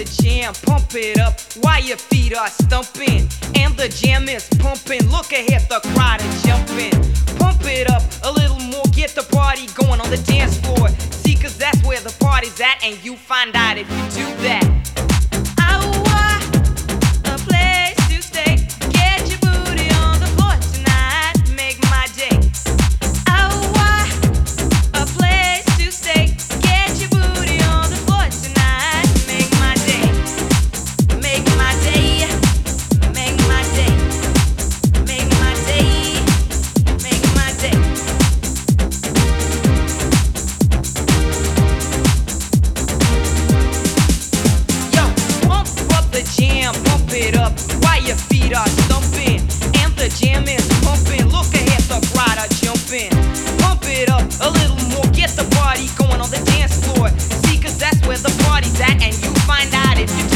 the jam, pump it up while your feet are stumping. And the jam is pumping, look ahead, the crowd is jumping. Pump it up a little more, get the party going on the dance floor. See, cause that's where the party's at, and you find out if you do that. A place to stay, get your booty on the floor tonight, make my day. A place to stay, get your booty on the floor tonight, make my day. Make my day, make my day, make my day, make my day. Yo, pump up the jam, pump it up while your feet are stumping. And the jam is pumping, look ahead, the crowd are jumping. Pump it up a little more, get the party going on the dance floor. See, cause that's where the party's at, and you find out if you